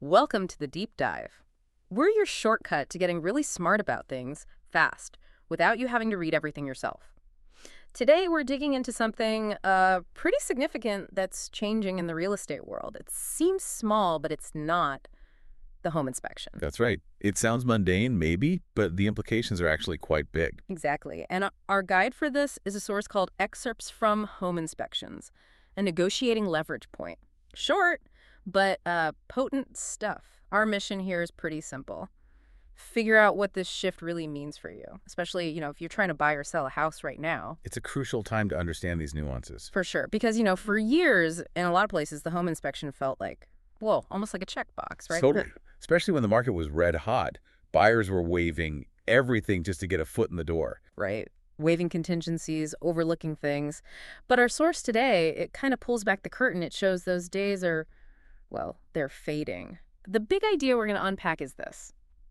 Welcome to the Deep Dive. We're your shortcut to getting really smart about things fast without you having to read everything yourself. Today, we're digging into something pretty significant that's changing in the real estate world. It seems small, but it's not the home inspection. That's right. It sounds mundane, maybe, but the implications are actually quite big. Exactly. And our guide for this is a source called Excerpts from Home Inspections, a negotiating leverage point. Short, but potent stuff. Our mission here is pretty simple. Figure out what this shift really means for you, especially, if you're trying to buy or sell a house right now. It's a crucial time to understand these nuances. For sure. Because, for years, in a lot of places, the home inspection felt like, whoa, almost like a checkbox, right? Totally. Especially when the market was red hot. Buyers were waiving everything just to get a foot in the door. Right. Waiving contingencies, overlooking things. But our source today, it kind of pulls back the curtain. It shows those days are, well, they're fading. The big idea we're going to unpack is this.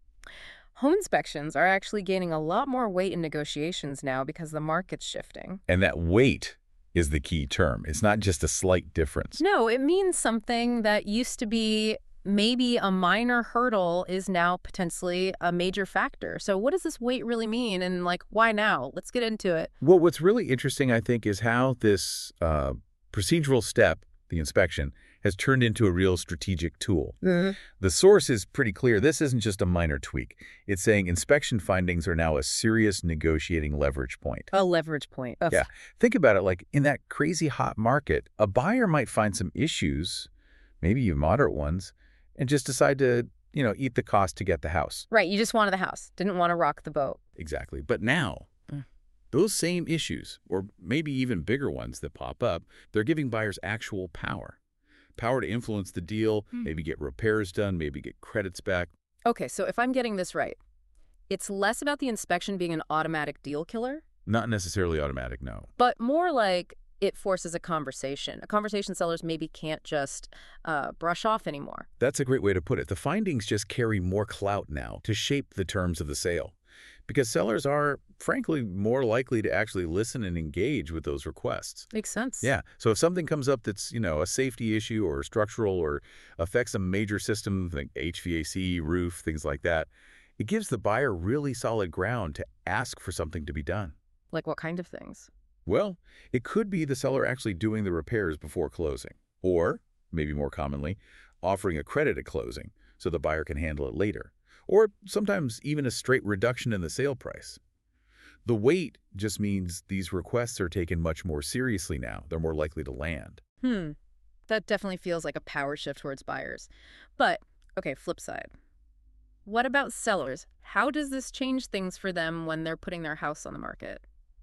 Home inspections are actually gaining a lot more weight in negotiations now because the market's shifting. And that weight is the key term. It's not just a slight difference. No, it means something that used to be maybe a minor hurdle is now potentially a major factor. So what does this weight really mean, and why now? Let's get into it. Well, what's really interesting, I think, is how this procedural step, the inspection, has turned into a real strategic tool. The source is pretty clear. This isn't just a minor tweak. It's saying inspection findings are now a serious negotiating leverage point. A leverage point. Ugh. Yeah. Think about it, like in that crazy hot market, a buyer might find some issues, maybe even moderate ones, and just decide to, eat the cost to get the house. Right. You just wanted the house. Didn't want to rock the boat. Exactly. But now, those same issues, or maybe even bigger ones that pop up, they're giving buyers actual power. Power to influence the deal, maybe get repairs done, maybe get credits back. Okay, so if I'm getting this right, it's less about the inspection being an automatic deal killer, Not necessarily automatic, no. but more like it forces a conversation sellers maybe can't just brush off anymore. That's a great way to put it. The findings just carry more clout now to shape the terms of the sale, because sellers are, frankly, more likely to actually listen and engage with those requests. Makes sense. Yeah. So if something comes up that's, a safety issue or structural or affects a major system like HVAC, roof, things like that, it gives the buyer really solid ground to ask for something to be done. Like what kind of things? Well, it could be the seller actually doing the repairs before closing, or, maybe more commonly, offering a credit at closing so the buyer can handle it later, or sometimes even a straight reduction in the sale price. The weight just means these requests are taken much more seriously now. They're more likely to land. That definitely feels like a power shift towards buyers. But, okay, flip side. What about sellers? How does this change things for them when they're putting their house on the market?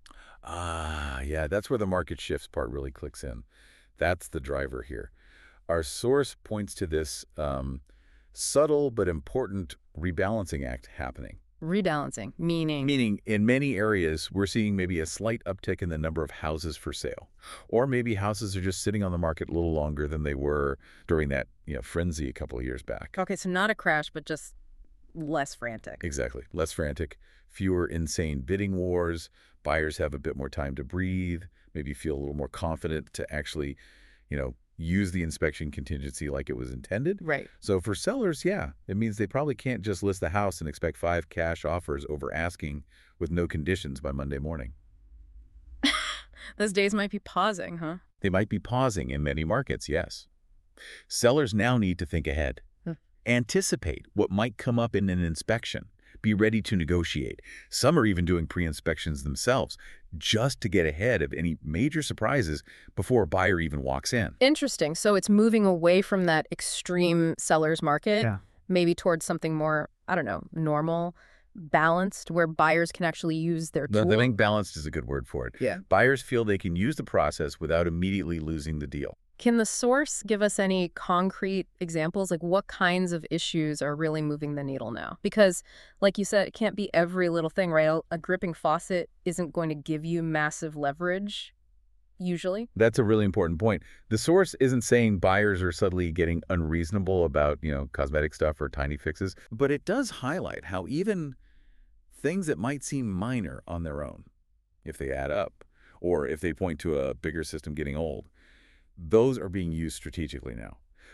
Yeah, that's where the market shifts part really clicks in. That's the driver here. Our source points to this subtle but important rebalancing act happening. Rebalancing, meaning? Meaning, in many areas, we're seeing maybe a slight uptick in the number of houses for sale. Or maybe houses are just sitting on the market a little longer than they were during that frenzy a couple of years back. Okay, so not a crash, but just less frantic. Exactly. Less frantic, fewer insane bidding wars. Buyers have a bit more time to breathe, maybe feel a little more confident to actually, use the inspection contingency like it was intended. Right. So for sellers, yeah, it means they probably can't just list the house and expect 5 cash offers over asking with no conditions by Monday morning. Those days might be pausing, huh? They might be pausing in many markets, yes. Sellers now need to think ahead. Anticipate what might come up in an inspection. Be ready to negotiate. Some are even doing pre-inspections themselves just to get ahead of any major surprises before a buyer even walks in. Interesting. So it's moving away from that extreme seller's market, maybe towards something more, normal, balanced, where buyers can actually use their tool. I think balanced is a good word for it. Yeah. Buyers feel they can use the process without immediately losing the deal. Can the source give us any concrete examples? Like what kinds of issues are really moving the needle now? Because like you said, it can't be every little thing, right? A dripping faucet isn't going to give you massive leverage, usually. That's a really important point. The source isn't saying buyers are suddenly getting unreasonable about, cosmetic stuff or tiny fixes, but it does highlight how even things that might seem minor on their own, if they add up, or if they point to a bigger system getting old, those are being used strategically now.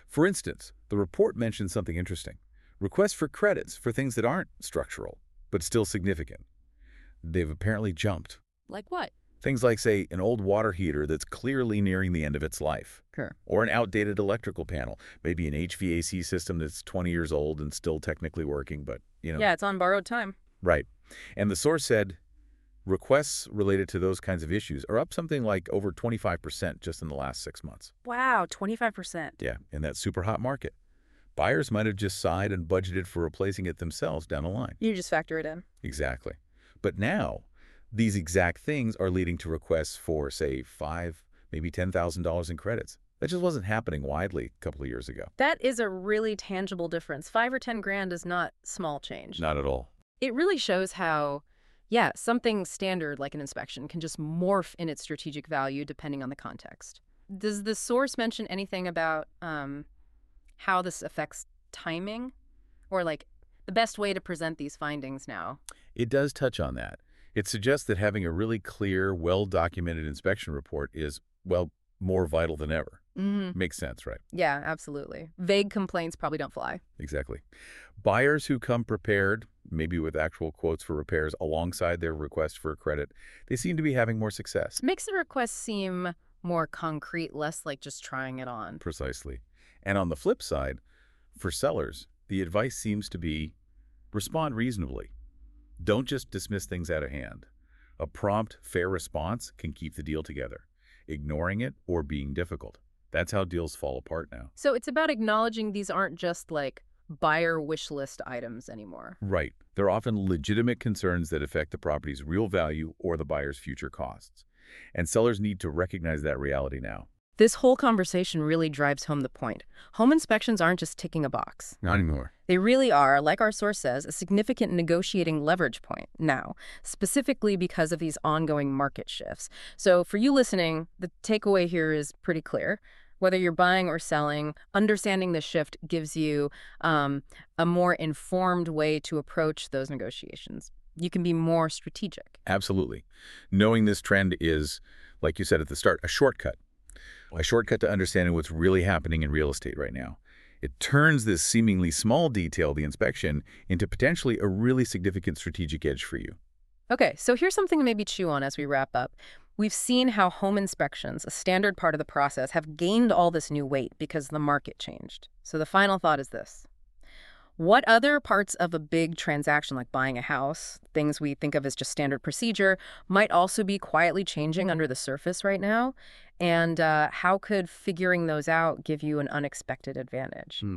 For instance, the report mentioned something interesting. Requests for credits for things that aren't structural, but still significant. They've apparently jumped. Like what? Things like, say, an old water heater that's clearly nearing the end of its life. Sure. Or an outdated electrical panel. Maybe an HVAC system that's 20 years old and still technically working, but, Yeah, it's on borrowed time. Right. And the source said requests related to those kinds of issues are up something like over 25% just in the last 6 months. Wow, 25%. Yeah, in that super hot market. Buyers might have just sighed and budgeted for replacing it themselves down the line. You just factor it in. Exactly. But now, these exact things are leading to requests for, say, $5,000, maybe $10,000 in credits. That just wasn't happening widely a couple of years ago. That is a really tangible difference. 5 or 10 grand is not small change. Not at all. It really shows how, yeah, something standard like an inspection can just morph in its strategic value depending on the context. Does the source mention anything about how this affects timing? Or like the best way to present these findings now? It does touch on that. It suggests that having a really clear, well-documented inspection report is, well, more vital than ever. Mm-hmm. Makes sense, right? Yeah, absolutely. Vague complaints probably don't fly. Exactly. Buyers who come prepared, maybe with actual quotes for repairs alongside their request for a credit, they seem to be having more success. Makes the request seem more concrete, less like just trying it on. Precisely. And on the flip side, for sellers, the advice seems to be respond reasonably. Don't just dismiss things out of hand. A prompt, fair response can keep the deal together. Ignoring it or being difficult. That's how deals fall apart now. So it's about acknowledging these aren't just like buyer wish list items anymore. Right. They're often legitimate concerns that affect the property's real value or the buyer's future costs. And sellers need to recognize that reality now. This whole conversation really drives home the point. Home inspections aren't just ticking a box. Not anymore. They really are, like our source says, a significant negotiating leverage point now, specifically because of these ongoing market shifts. So for you listening, the takeaway here is pretty clear. Whether you're buying or selling, understanding the shift gives you a more informed way to approach those negotiations. You can be more strategic. Absolutely. Knowing this trend is, like you said at the start, a shortcut. A shortcut to understanding what's really happening in real estate right now. It turns this seemingly small detail, the inspection, into potentially a really significant strategic edge for you. Okay, so here's something to maybe chew on as we wrap up. We've seen how home inspections, a standard part of the process, have gained all this new weight because the market changed. So the final thought is this. What other parts of a big transaction like buying a house, things we think of as just standard procedure, might also be quietly changing under the surface right now? And how could figuring those out give you an unexpected advantage?